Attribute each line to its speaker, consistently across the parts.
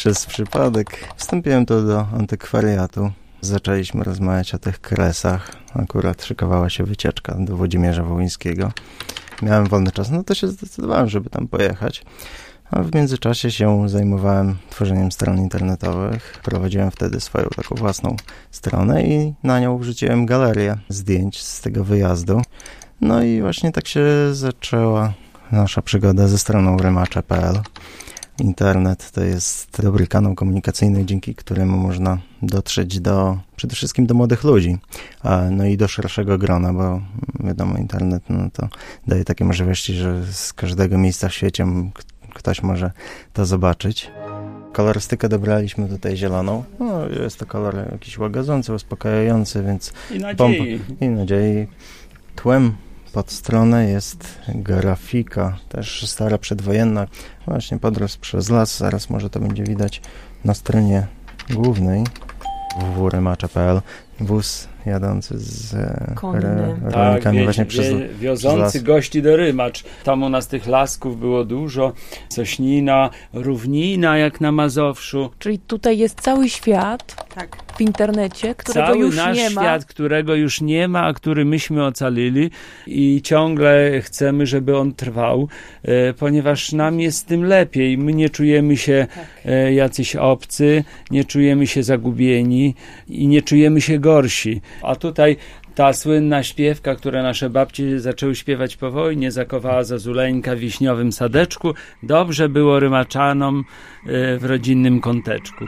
Speaker 1: Przez przypadek wstąpiłem tu do antykwariatu. Zaczęliśmy rozmawiać o tych kresach. Akurat szykowała się wycieczka do Włodzimierza Wołyńskiego. Miałem wolny czas, no to się zdecydowałem, żeby tam pojechać. A w międzyczasie się zajmowałem tworzeniem stron internetowych. Prowadziłem wtedy swoją taką własną stronę i na nią wrzuciłem galerię zdjęć z tego wyjazdu. No i właśnie tak się zaczęła nasza przygoda ze stroną rymacze.pl. Internet to jest dobry kanał komunikacyjny, dzięki któremu można dotrzeć przede wszystkim do młodych ludzi, no i do szerszego grona, bo wiadomo, internet to daje takie możliwości, że z każdego miejsca w świecie ktoś może to zobaczyć. Kolorystykę dobraliśmy tutaj zieloną. No, jest to kolor jakiś łagodzący, uspokajający, więc... I nadziei. Tłem pod stronę jest grafika, też stara, przedwojenna. Właśnie podróż przez las, zaraz może to będzie widać na stronie głównej www.rymacza.pl. Wóz jadący z rolnikami właśnie
Speaker 2: wiozący gości do Rymacz. Tam u nas tych lasków było dużo. Sośnina, równina jak na Mazowszu.
Speaker 3: Czyli tutaj jest cały świat w internecie, którego
Speaker 2: cały
Speaker 3: już
Speaker 2: nasz
Speaker 3: nie ma.
Speaker 2: świat, którego już nie ma, a który myśmy ocalili i ciągle chcemy, żeby on trwał, ponieważ nam jest z tym lepiej. My nie czujemy się jacyś obcy, nie czujemy się zagubieni i nie czujemy się gorsi. A tutaj ta słynna śpiewka, które nasze babcie zaczęły śpiewać po wojnie, zakowała zazuleńka w wiśniowym sadeczku. Dobrze było rymaczanom w rodzinnym kąteczku.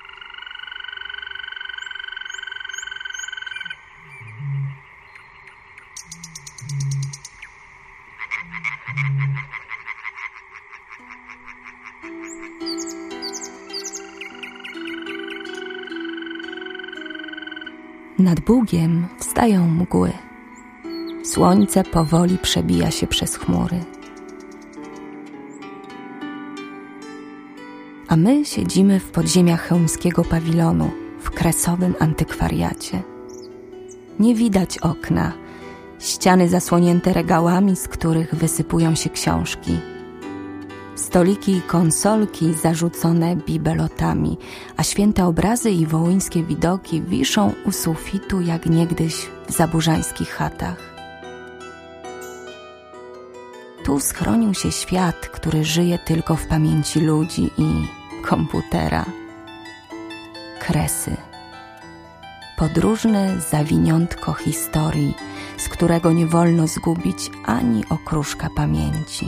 Speaker 4: Nad Bugiem wstają mgły. Słońce powoli przebija się przez chmury. A my siedzimy w podziemiach chełmskiego pawilonu, w kresowym antykwariacie. Nie widać okna, ściany zasłonięte regałami, z których wysypują się książki. Stoliki i konsolki zarzucone bibelotami, a święte obrazy i wołyńskie widoki wiszą u sufitu jak niegdyś w zaburzańskich chatach. Tu schronił się świat, który żyje tylko w pamięci ludzi i komputera. Kresy. Podróżne zawiniątko historii, z którego nie wolno zgubić ani okruszka pamięci.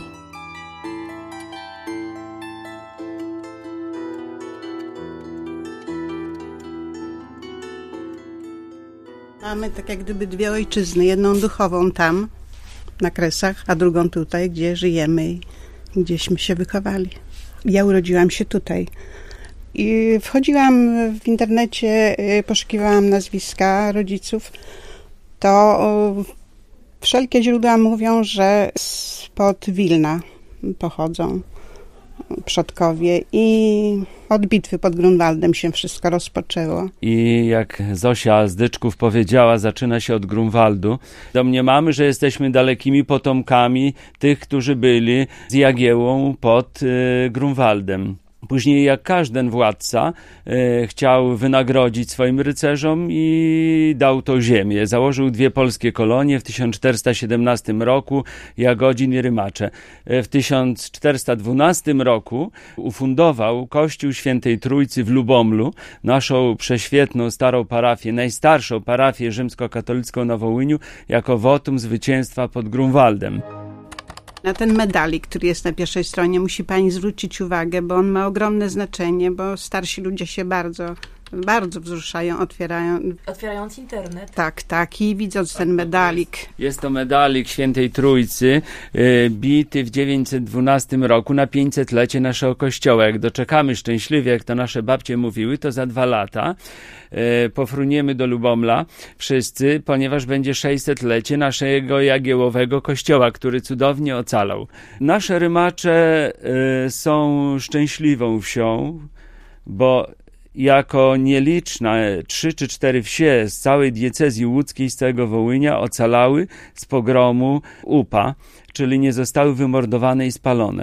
Speaker 5: Mamy tak jak gdyby dwie ojczyzny, jedną duchową tam, na Kresach, a drugą tutaj, gdzie żyjemy i gdzieśmy się wychowali. Ja urodziłam się tutaj i wchodziłam w internecie, poszukiwałam nazwiska rodziców, to wszelkie źródła mówią, że spod Wilna pochodzą przodkowie i od bitwy pod Grunwaldem się wszystko rozpoczęło.
Speaker 2: I jak Zosia z Dyczków powiedziała, zaczyna się od Grunwaldu. Domniemamy, że jesteśmy dalekimi potomkami tych, którzy byli z Jagiełłą pod Grunwaldem. Później jak każdy władca chciał wynagrodzić swoim rycerzom i dał to ziemię. Założył dwie polskie kolonie w 1417 roku, Jagodzin i Rymacze. W 1412 roku ufundował Kościół Świętej Trójcy w Lubomlu, naszą prześwietną starą parafię, najstarszą parafię rzymskokatolicką na Wołyniu, jako wotum zwycięstwa pod Grunwaldem.
Speaker 5: Na ten medalik, który jest na pierwszej stronie, musi pani zwrócić uwagę, bo on ma ogromne znaczenie, bo starsi ludzie się bardzo wzruszają,
Speaker 3: Otwierając internet.
Speaker 5: Tak, i widząc ten medalik.
Speaker 2: Jest to medalik Świętej Trójcy, bity w 912 roku na 500-lecie naszego kościoła. Jak doczekamy szczęśliwie, jak to nasze babcie mówiły, to za 2 lata pofruniemy do Lubomla wszyscy, ponieważ będzie 600-lecie naszego Jagiełłowego kościoła, który cudownie ocalał. Nasze Rymacze są szczęśliwą wsią, bo jako nieliczne 3 czy 4 wsie z całej diecezji łódzkiej, z całego Wołynia ocalały z pogromu UPA, czyli nie zostały wymordowane i spalone.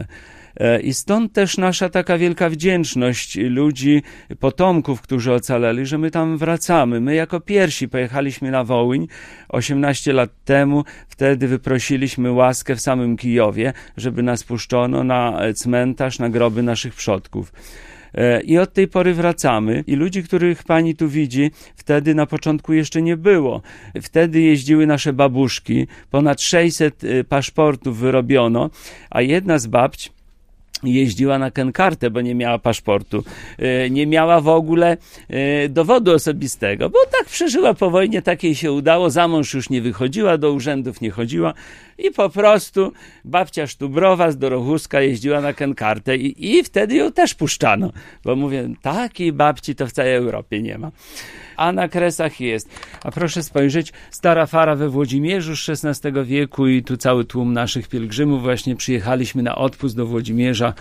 Speaker 2: I stąd też nasza taka wielka wdzięczność ludzi, potomków, którzy ocaleli, że my tam wracamy. My jako pierwsi pojechaliśmy na Wołyń 18 lat temu. Wtedy wyprosiliśmy łaskę w samym Kijowie, żeby nas puszczono na cmentarz, na groby naszych przodków. I od tej pory wracamy i ludzi, których pani tu widzi, wtedy na początku jeszcze nie było. Wtedy jeździły nasze babuszki, ponad 600 paszportów wyrobiono, a jedna z babć jeździła na kenkartę, bo nie miała paszportu, nie miała w ogóle dowodu osobistego, bo tak przeżyła po wojnie, tak jej się udało, za mąż już nie wychodziła, do urzędów nie chodziła i po prostu babcia Sztubrowa z Dorochuska jeździła na kenkartę i wtedy ją też puszczano, bo mówię, takiej babci to w całej Europie nie ma. A na Kresach jest. A proszę spojrzeć, stara fara we Włodzimierzu z XVI wieku i tu cały tłum naszych pielgrzymów. Właśnie przyjechaliśmy na odpust do Włodzimierza,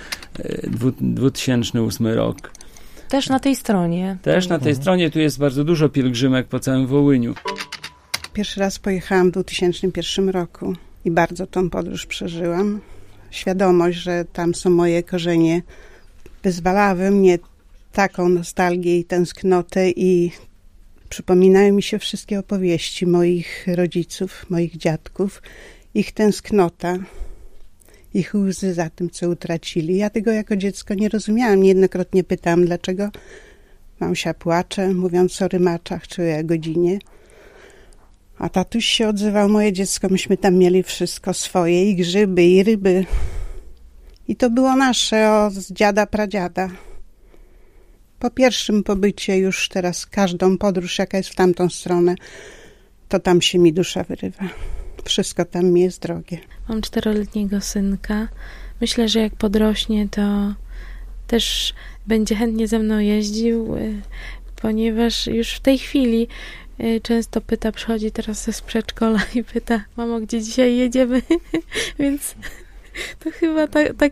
Speaker 2: 2008 rok.
Speaker 3: Też na tej stronie.
Speaker 2: Też na tej stronie, tu jest bardzo dużo pielgrzymek po całym Wołyniu.
Speaker 5: Pierwszy raz pojechałam w 2001 roku i bardzo tą podróż przeżyłam. Świadomość, że tam są moje korzenie, wyzwalała we mnie taką nostalgię i tęsknotę i przypominają mi się wszystkie opowieści moich rodziców, moich dziadków, ich tęsknota, ich łzy za tym, co utracili. Ja tego jako dziecko nie rozumiałam. Niejednokrotnie pytałam, dlaczego mamusia płacze, mówiąc o rymaczach czy o Jagodzinie. A tatuś się odzywał, moje dziecko, myśmy tam mieli wszystko swoje, i grzyby, i ryby. I to było nasze od dziada, pradziada. Po pierwszym pobycie już teraz każdą podróż, jaka jest w tamtą stronę, to tam się mi dusza wyrywa. Wszystko tam mi jest drogie.
Speaker 6: Mam 4-letniego synka. Myślę, że jak podrośnie, to też będzie chętnie ze mną jeździł, ponieważ już w tej chwili często pyta, przychodzi teraz z przedszkola i pyta, mamo, gdzie dzisiaj jedziemy? Więc to chyba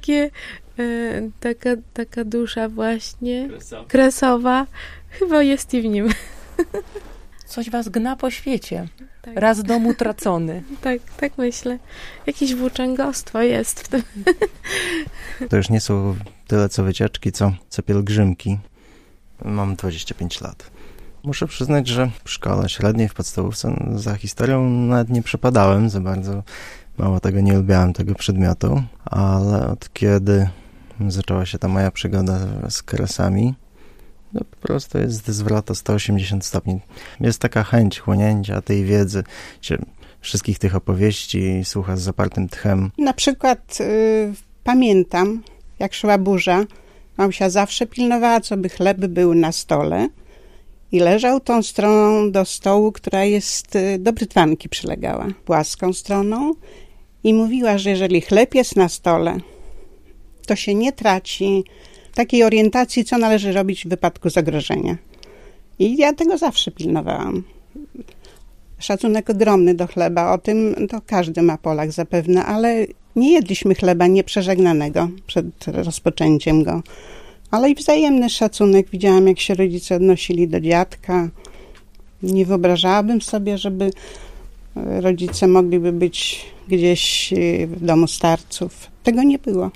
Speaker 6: taka dusza właśnie kresowa chyba jest i w nim.
Speaker 3: Coś was gna po świecie.
Speaker 6: Tak.
Speaker 3: Raz dom utracony.
Speaker 6: Tak myślę. Jakieś włóczęgostwo jest w tym.
Speaker 1: To już nie są tyle co wycieczki, co pielgrzymki. Mam 25 lat. Muszę przyznać, że w szkole średniej, w podstawówce za historią nawet nie przepadałem za bardzo. Mało tego, nie lubiałem tego przedmiotu, ale od kiedy zaczęła się ta moja przygoda z Kresami, no po prostu jest zwrot o 180 stopni. Jest taka chęć chłonięcia tej wiedzy, wszystkich tych opowieści, słucha z zapartym tchem.
Speaker 5: Na przykład pamiętam, jak szła burza, mamusia zawsze pilnowała, co by chleb był na stole i leżał tą stroną do stołu, która jest do brytwanki przylegała, płaską stroną, i mówiła, że jeżeli chleb jest na stole, to się nie traci takiej orientacji, co należy robić w wypadku zagrożenia. I ja tego zawsze pilnowałam. Szacunek ogromny do chleba, o tym to każdy ma, Polak zapewne, ale nie jedliśmy chleba nieprzeżegnanego przed rozpoczęciem go. Ale i wzajemny szacunek. Widziałam, jak się rodzice odnosili do dziadka. Nie wyobrażałabym sobie, żeby rodzice mogliby być gdzieś w domu starców. Tego nie było.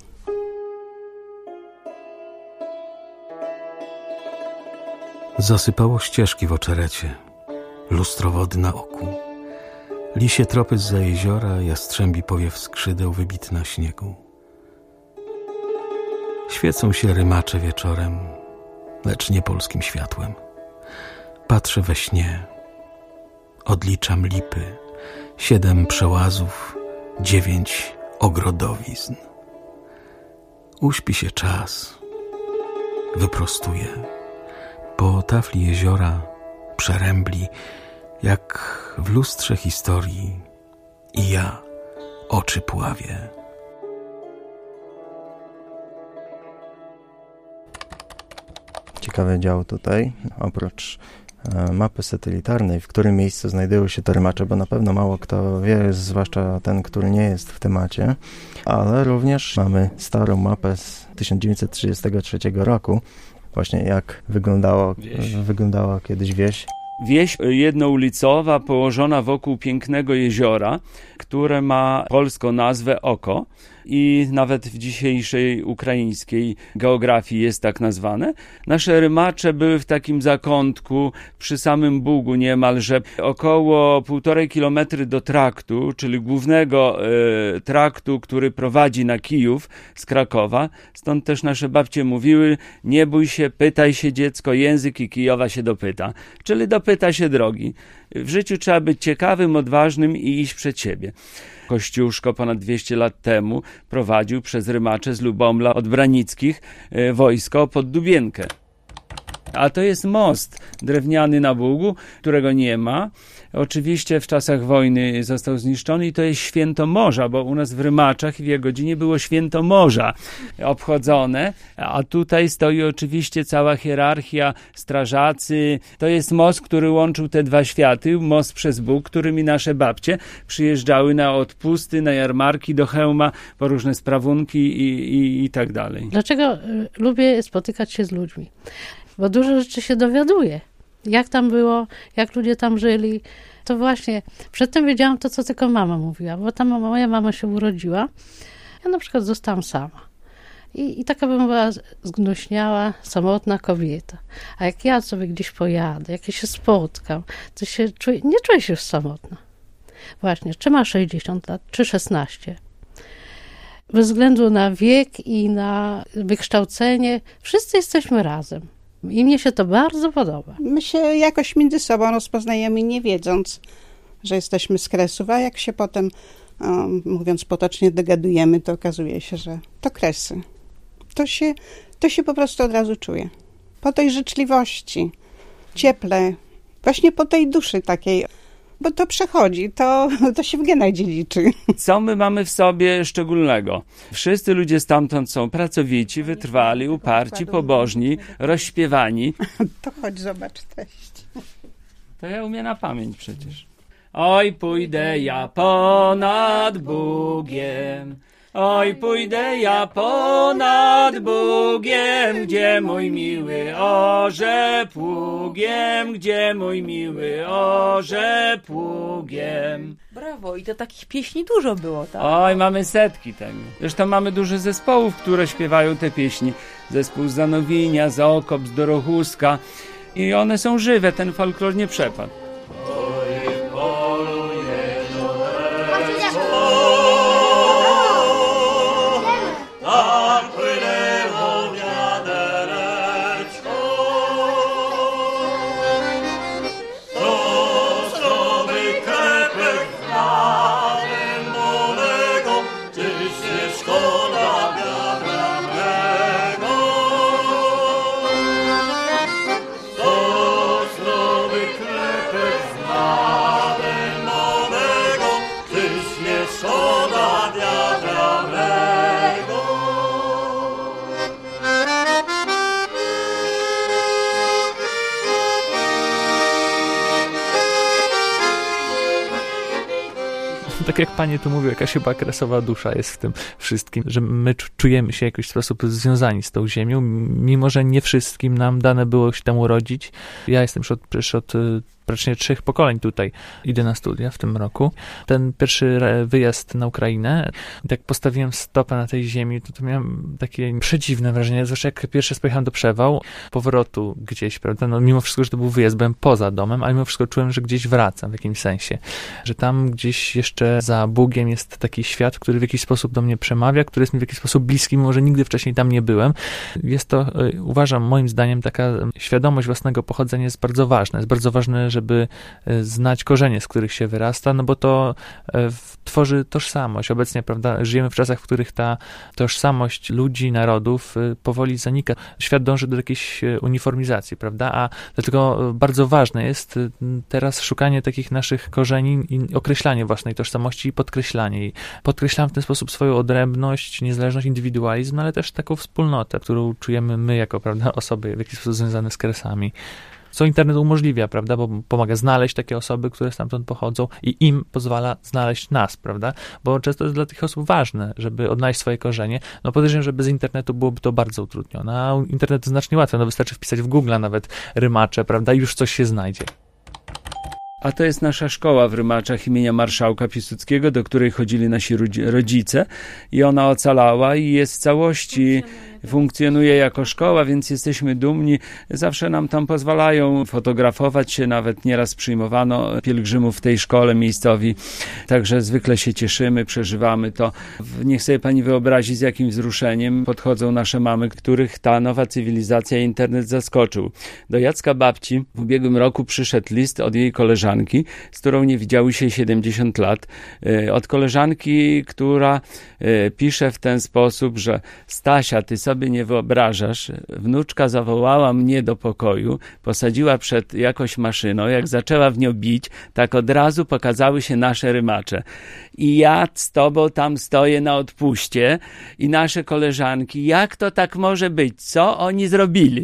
Speaker 7: Zasypało ścieżki w oczerecie, lustro wody na oku, lisie tropy zza jeziora, jastrzębi powiew skrzydeł wybit na śniegu. Świecą się rymacze wieczorem, lecz nie polskim światłem. Patrzę we śnie, odliczam lipy, 7 przełazów, 9 ogrodowizn. Uśpi się czas, wyprostuje. Po tafli jeziora przerębli, jak w lustrze historii, i ja oczy pławię.
Speaker 1: Ciekawy dział tutaj, oprócz mapy satelitarnej, w którym miejscu znajdują się te rymacze, bo na pewno mało kto wie, zwłaszcza ten, który nie jest w temacie, ale również mamy starą mapę z 1933 roku, właśnie jak wyglądała kiedyś wieś.
Speaker 2: Wieś jednoulicowa położona wokół pięknego jeziora, które ma polską nazwę Oko i nawet w dzisiejszej ukraińskiej geografii jest tak nazwane. Nasze rymacze były w takim zakątku przy samym Bugu niemalże, około 1,5 kilometry do traktu, czyli głównego traktu, który prowadzi na Kijów z Krakowa. Stąd też nasze babcie mówiły: nie bój się, pytaj się dziecko, język i Kijowa się dopyta. Czyli dopyta się drogi. W życiu trzeba być ciekawym, odważnym i iść przed siebie. Kościuszko ponad 200 lat temu prowadził przez rymacze z Lubomla od Branickich wojsko pod Dubienkę. A to jest most drewniany na Bugu, którego nie ma. Oczywiście w czasach wojny został zniszczony i to jest święto morza, bo u nas w Rymaczach w Jagodzinie było święto morza obchodzone, a tutaj stoi oczywiście cała hierarchia, strażacy. To jest most, który łączył te dwa światy, most przez Bóg, którymi nasze babcie przyjeżdżały na odpusty, na jarmarki do Chełma, po różne sprawunki i tak dalej.
Speaker 8: Dlaczego lubię spotykać się z ludźmi? Bo dużo rzeczy się dowiaduję. Jak tam było, jak ludzie tam żyli. To właśnie, przedtem wiedziałam to, co tylko mama mówiła, bo tam moja mama się urodziła. Ja na przykład zostałam sama. I taka bym była zgnuśniała, samotna kobieta. A jak ja sobie gdzieś pojadę, jak ja się spotkam, to się czuję, nie czuję się już samotna. Właśnie, czy ma 60 lat, czy 16. Bez względu na wiek i na wykształcenie, wszyscy jesteśmy razem. I mnie się to bardzo podoba.
Speaker 5: My się jakoś między sobą rozpoznajemy, nie wiedząc, że jesteśmy z Kresów, a jak się potem, mówiąc potocznie, dogadujemy, to okazuje się, że to Kresy. To się po prostu od razu czuje. Po tej życzliwości, cieple, właśnie po tej duszy takiej, bo to przechodzi, to się w genach dziedziczy.
Speaker 2: Co my mamy w sobie szczególnego? Wszyscy ludzie stamtąd są pracowici, wytrwali, uparci, pobożni, rozśpiewani.
Speaker 5: To chodź, zobacz treść.
Speaker 2: To ja umiem na pamięć przecież. Oj, pójdę ja ponad Bugiem. Oj, pójdę ja ponad Bugiem, gdzie mój miły orze pługiem, gdzie mój miły orze pługiem.
Speaker 3: Brawo, i to takich pieśni dużo było, tak?
Speaker 2: Oj, mamy setki tego. Zresztą mamy dużo zespołów, które śpiewają te pieśni. Zespół z Zanowinia, z Okop, z Dorochuska. I one są żywe, ten folklor nie przepadł.
Speaker 9: Tak jak panie tu mówią, jakaś chyba kresowa dusza jest w tym wszystkim, że my czujemy się w jakiś sposób związani z tą ziemią, mimo że nie wszystkim nam dane było się tam urodzić. Ja jestem przecież od praktycznie 3 pokoleń tutaj idę na studia w tym roku. Ten pierwszy wyjazd na Ukrainę, jak postawiłem stopę na tej ziemi, to miałem takie przedziwne wrażenie, zwłaszcza jak pierwszy pojechałem do Przewał, powrotu gdzieś, prawda, no mimo wszystko, że to był wyjazd, byłem poza domem, ale mimo wszystko czułem, że gdzieś wracam w jakimś sensie, że tam gdzieś jeszcze za Bugiem jest taki świat, który w jakiś sposób do mnie przemawia, który jest mi w jakiś sposób bliski, mimo że nigdy wcześniej tam nie byłem. Jest to, uważam, moim zdaniem, taka świadomość własnego pochodzenia jest bardzo ważna. Jest bardzo ważne, żeby znać korzenie, z których się wyrasta, no bo to tworzy tożsamość. Obecnie, prawda, żyjemy w czasach, w których ta tożsamość ludzi, narodów powoli zanika. Świat dąży do jakiejś uniformizacji, prawda, a dlatego bardzo ważne jest teraz szukanie takich naszych korzeni i określanie własnej tożsamości i podkreślanie jej. Podkreślam w ten sposób swoją odrębność, niezależność, indywidualizm, ale też taką wspólnotę, którą czujemy my jako, prawda, osoby w jakiś sposób związane z Kresami. Co internet umożliwia, prawda, bo pomaga znaleźć takie osoby, które stamtąd pochodzą i im pozwala znaleźć nas, prawda, bo często jest dla tych osób ważne, żeby odnaleźć swoje korzenie. No podejrzewam, że bez internetu byłoby to bardzo utrudnione, a internet znacznie łatwiej, no wystarczy wpisać w Google nawet rymacze, prawda, i już coś się znajdzie.
Speaker 2: A to jest nasza szkoła w Rymaczach imienia marszałka Piłsudskiego, do której chodzili nasi rodzice i ona ocalała i jest w całości, funkcjonuje jako szkoła, więc jesteśmy dumni. Zawsze nam tam pozwalają fotografować się, nawet nieraz przyjmowano pielgrzymów w tej szkole miejscowi, także zwykle się cieszymy, przeżywamy to. Niech sobie pani wyobrazi, z jakim wzruszeniem podchodzą nasze mamy, których ta nowa cywilizacja i internet zaskoczył. Do Jacka babci w ubiegłym roku przyszedł list od jej koleżanki, z którą nie widziały się 70 lat. Od koleżanki, która pisze w ten sposób, że Stasia, ty sobie nie wyobrażasz, wnuczka zawołała mnie do pokoju, posadziła przed jakąś maszyną, jak zaczęła w nią bić, tak od razu pokazały się nasze Rymacze. I ja z tobą tam stoję na odpuście i nasze koleżanki, jak to tak może być? Co oni zrobili?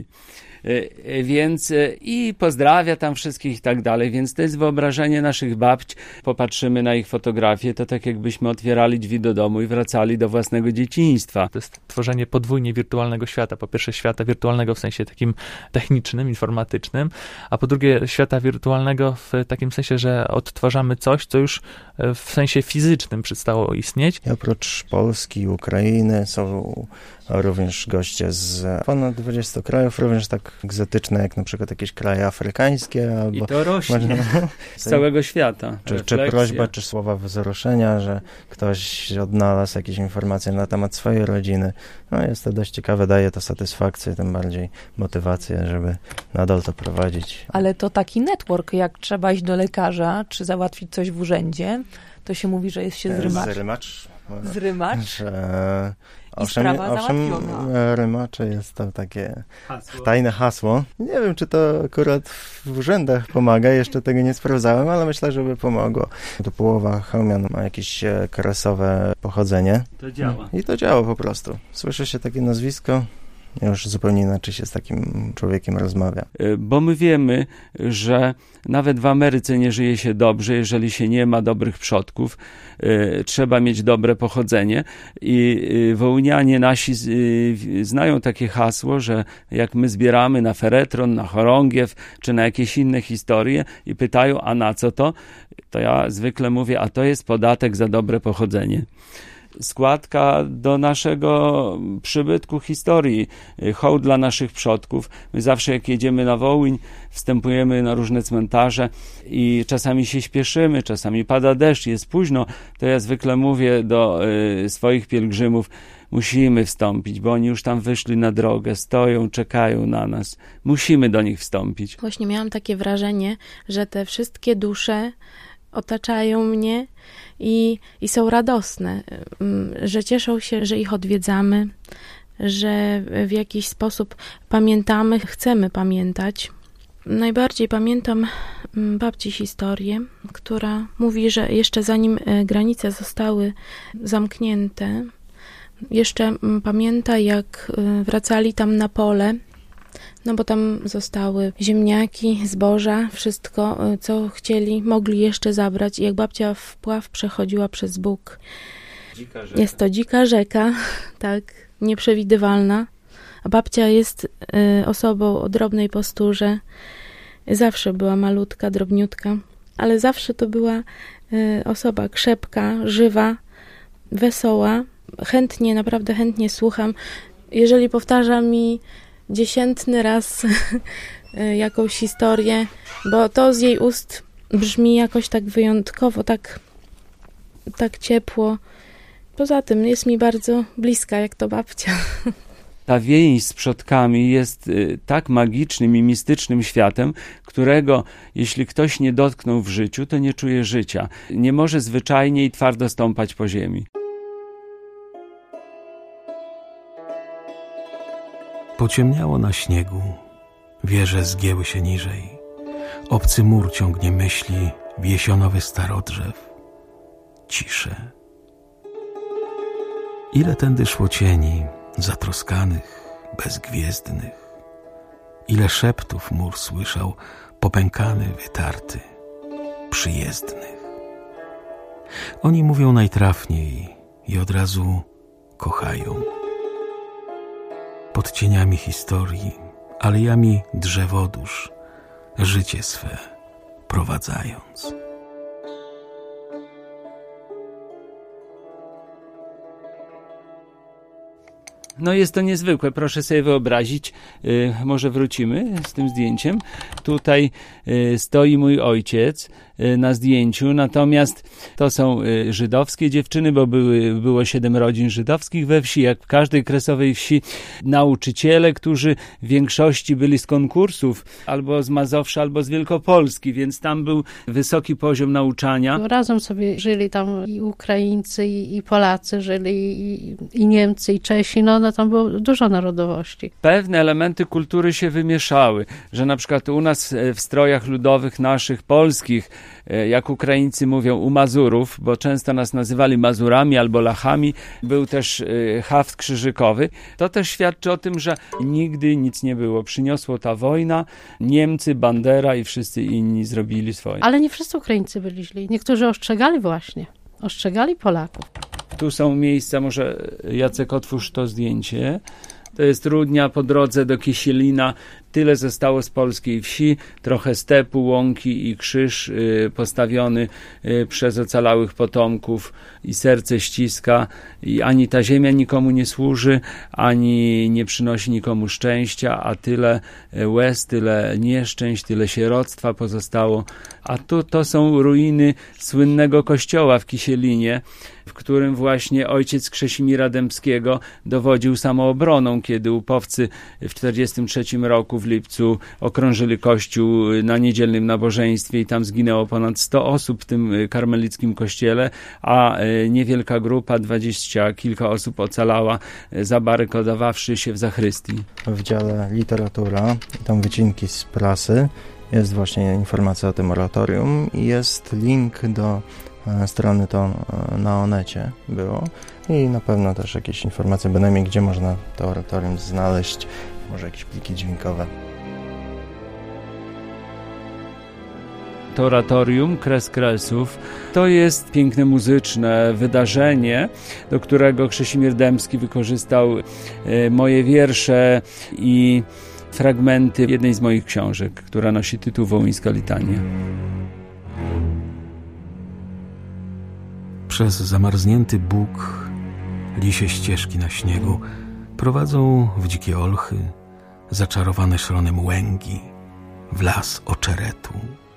Speaker 2: Więc i pozdrawia tam wszystkich i tak dalej, więc to jest wyobrażenie naszych babć. Popatrzymy na ich fotografie, to tak jakbyśmy otwierali drzwi do domu i wracali do własnego dzieciństwa.
Speaker 9: To jest tworzenie podwójnie wirtualnego świata. Po pierwsze świata wirtualnego w sensie takim technicznym, informatycznym, a po drugie świata wirtualnego w takim sensie, że odtwarzamy coś, co już w sensie fizycznym przestało istnieć.
Speaker 1: I oprócz Polski i Ukrainy są również goście z ponad 20 krajów, również tak egzotyczne jak na przykład jakieś kraje afrykańskie. Albo
Speaker 2: i to rośnie z całego świata.
Speaker 1: Czy prośba, czy słowa wzruszenia, że ktoś odnalazł jakieś informacje na temat swojej rodziny. No jest to dość ciekawe, daje to satysfakcję, tym bardziej motywację, żeby nadal to prowadzić.
Speaker 3: Ale to taki network, jak trzeba iść do lekarza, czy załatwić coś w urzędzie, to się mówi, że jest się zrymacz. Zrymacz?
Speaker 1: Owszem, rymacze jest to takie tajne hasło. Nie wiem, czy to akurat w urzędach pomaga, jeszcze tego nie sprawdzałem, ale myślę, że by pomogło. To połowa chełmian ma jakieś kresowe pochodzenie.
Speaker 2: To działa.
Speaker 1: I to działa po prostu. Słyszy się takie nazwisko, już zupełnie inaczej się z takim człowiekiem rozmawia.
Speaker 2: Bo my wiemy, że nawet w Ameryce nie żyje się dobrze, jeżeli się nie ma dobrych przodków. Trzeba mieć dobre pochodzenie i wołynianie nasi znają takie hasło, że jak my zbieramy na feretron, na chorągiew, czy na jakieś inne historie i pytają, a na co to? To ja zwykle mówię, a to jest podatek za dobre pochodzenie. Składka do naszego przybytku historii, hołd dla naszych przodków. My zawsze jak jedziemy na Wołyń, wstępujemy na różne cmentarze i czasami się śpieszymy, czasami pada deszcz, jest późno, to ja zwykle mówię do swoich pielgrzymów, musimy wstąpić, bo oni już tam wyszli na drogę, stoją, czekają na nas. Musimy do nich wstąpić.
Speaker 6: Właśnie miałam takie wrażenie, że te wszystkie dusze otaczają mnie i są radosne, że cieszą się, że ich odwiedzamy, że w jakiś sposób pamiętamy, chcemy pamiętać. Najbardziej pamiętam babci historię, która mówi, że jeszcze zanim granice zostały zamknięte, jeszcze pamięta, jak wracali tam na pole, no bo tam zostały ziemniaki, zboża, wszystko, co chcieli, mogli jeszcze zabrać. I jak babcia w pław przechodziła przez Bóg. Jest to dzika rzeka, tak, nieprzewidywalna. A babcia jest osobą o drobnej posturze. Zawsze była malutka, drobniutka, ale zawsze to była osoba krzepka, żywa, wesoła. Naprawdę chętnie słucham. Jeżeli powtarza mi 10. raz jakąś historię, bo to z jej ust brzmi jakoś tak wyjątkowo, tak ciepło. Poza tym jest mi bardzo bliska, jak to babcia.
Speaker 2: Ta więź z przodkami jest tak magicznym i mistycznym światem, którego jeśli ktoś nie dotknął w życiu, to nie czuje życia. Nie może zwyczajnie i twardo stąpać po ziemi.
Speaker 7: Pociemniało na śniegu, wieże zgięły się niżej. Obcy mur ciągnie myśli w jesionowy starodrzew. Ciszę. Ile tędy szło cieni, zatroskanych, bezgwiezdnych. Ile szeptów mur słyszał, popękany, wytarty, przyjezdnych. Oni mówią najtrafniej i od razu kochają. Pod cieniami historii, alejami drzewodusz, życie swe uprowadzając.
Speaker 2: No jest to niezwykłe, proszę sobie wyobrazić, może wrócimy z tym zdjęciem. Tutaj stoi mój ojciec na zdjęciu, natomiast to są żydowskie dziewczyny, bo było 7 rodzin żydowskich we wsi, jak w każdej kresowej wsi, nauczyciele, którzy w większości byli z konkursów, albo z Mazowsza, albo z Wielkopolski, więc tam był wysoki poziom nauczania.
Speaker 8: Razem sobie żyli tam i Ukraińcy, i Polacy żyli, i Niemcy, i Czesi, no tam było dużo narodowości.
Speaker 2: Pewne elementy kultury się wymieszały, że na przykład u nas w strojach ludowych naszych polskich, jak Ukraińcy mówią u Mazurów, bo często nas nazywali Mazurami albo Lachami, był też haft krzyżykowy. To też świadczy o tym, że nigdy nic nie było. Przyniosło ta wojna, Niemcy, Bandera i wszyscy inni zrobili swoje.
Speaker 8: Ale nie wszyscy Ukraińcy byli źli. Niektórzy ostrzegali Polaków.
Speaker 2: Tu są miejsca, może Jacek otwórz to zdjęcie. To jest Rudnia po drodze do Kisielina. Tyle zostało z polskiej wsi, trochę stepu, łąki i krzyż postawiony przez ocalałych potomków i serce ściska i ani ta ziemia nikomu nie służy, ani nie przynosi nikomu szczęścia, a tyle łez, tyle nieszczęść, tyle sieroctwa pozostało. A tu to są ruiny słynnego kościoła w Kisielinie, w którym właśnie ojciec Krzesimira Dębskiego dowodził samoobroną, kiedy upowcy w 1943 roku w lipcu okrążyli kościół na niedzielnym nabożeństwie i tam zginęło ponad 100 osób w tym karmelickim kościele, a niewielka grupa, 20 kilka osób ocalała, zabarykadowawszy się w zachrystii. W
Speaker 1: dziale literatura, tam wycinki z prasy, jest właśnie informacja o tym oratorium i jest link do strony, to na Onecie było i na pewno też jakieś informacje, bynajmniej gdzie można to oratorium znaleźć, może jakieś pliki dźwiękowe.
Speaker 2: To oratorium, Kres Kresów, to jest piękne muzyczne wydarzenie, do którego Krzesimir Dębski wykorzystał moje wiersze i fragmenty jednej z moich książek, która nosi tytuł Wołyńska litania.
Speaker 7: Przez zamarznięty Bóg lisie ścieżki na śniegu prowadzą w dzikie olchy, zaczarowane szronem łęgi, w las oczeretu.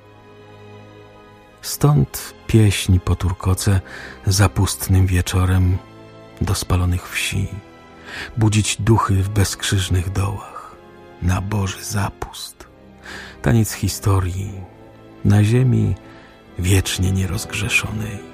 Speaker 7: Stąd pieśń po turkoce zapustnym wieczorem do spalonych wsi, budzić duchy w bezkrzyżnych dołach, na Boży zapust, taniec historii na ziemi wiecznie nierozgrzeszonej.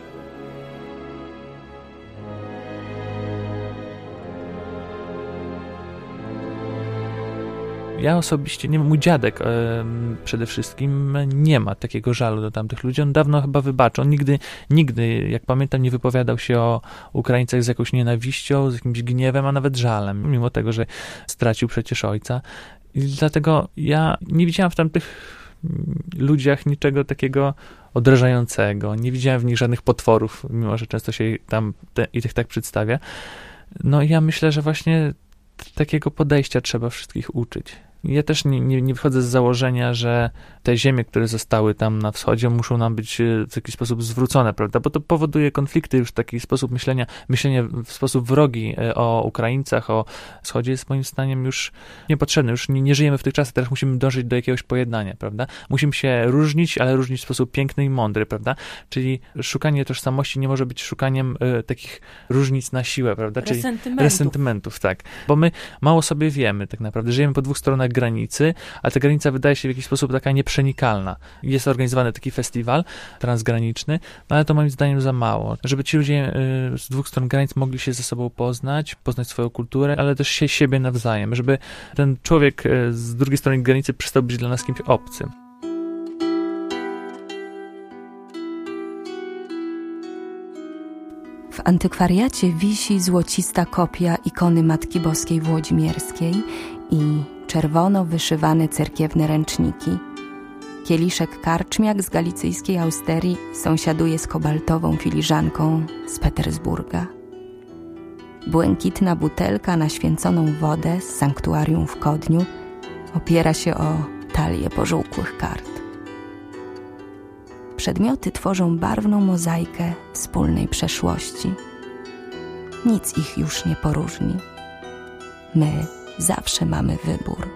Speaker 9: Ja osobiście, mój dziadek przede wszystkim nie ma takiego żalu do tamtych ludzi. On dawno chyba wybaczył. On nigdy, jak pamiętam, nie wypowiadał się o Ukraińcach z jakąś nienawiścią, z jakimś gniewem, a nawet żalem, mimo tego, że stracił przecież ojca. I dlatego ja nie widziałam w tamtych ludziach niczego takiego odrażającego. Nie widziałem w nich żadnych potworów, mimo że często się tam ich tak przedstawia. No i ja myślę, że właśnie takiego podejścia trzeba wszystkich uczyć. Ja też nie wychodzę z założenia, że te ziemie, które zostały tam na wschodzie, muszą nam być w jakiś sposób zwrócone, prawda? Bo to powoduje konflikty, już taki sposób myślenie w sposób wrogi o Ukraińcach, o wschodzie jest moim zdaniem już niepotrzebny. Już nie żyjemy w tych czasach, teraz musimy dążyć do jakiegoś pojednania, prawda? Musimy się różnić, ale różnić w sposób piękny i mądry, prawda? Czyli szukanie tożsamości nie może być szukaniem takich różnic na siłę, prawda? Czyli resentymentów, tak. Bo my mało sobie wiemy tak naprawdę. Żyjemy po dwóch stronach granicy, a ta granica wydaje się w jakiś sposób taka nieprzenikalna. Jest organizowany taki festiwal transgraniczny, ale to moim zdaniem za mało. Żeby ci ludzie z dwóch stron granic mogli się ze sobą poznać swoją kulturę, ale też siebie nawzajem. Żeby ten człowiek z drugiej strony granicy przestał być dla nas kimś obcym.
Speaker 4: W antykwariacie wisi złocista kopia ikony Matki Boskiej Włodzimierskiej i czerwono wyszywane cerkiewne ręczniki. Kieliszek karczmiak z galicyjskiej austerii sąsiaduje z kobaltową filiżanką z Petersburga. Błękitna butelka na święconą wodę z sanktuarium w Kodniu opiera się o talię pożółkłych kart. przedmioty tworzą barwną mozaikę wspólnej przeszłości. Nic ich już nie poróżni. My zawsze mamy wybór.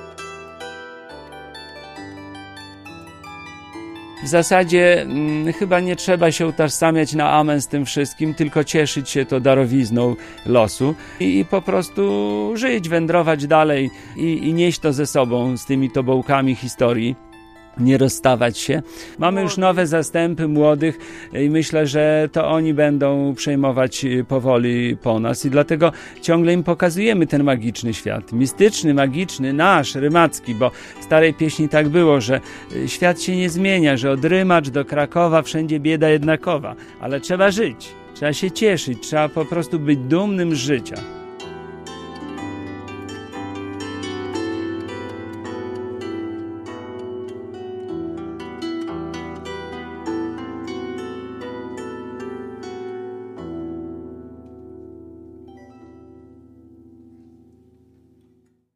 Speaker 2: W zasadzie chyba nie trzeba się utożsamiać na amen z tym wszystkim, tylko cieszyć się to darowizną losu i po prostu żyć, wędrować dalej i nieść to ze sobą z tymi tobołkami historii. Nie rozstawać się. Mamy już nowe zastępy młodych i myślę, że to oni będą przejmować powoli po nas i dlatego ciągle im pokazujemy ten magiczny świat. Mistyczny, magiczny, nasz, rymacki, bo w starej pieśni tak było, że świat się nie zmienia, że od Rymacz do Krakowa wszędzie bieda jednakowa, ale trzeba żyć, trzeba się cieszyć, trzeba po prostu być dumnym z życia.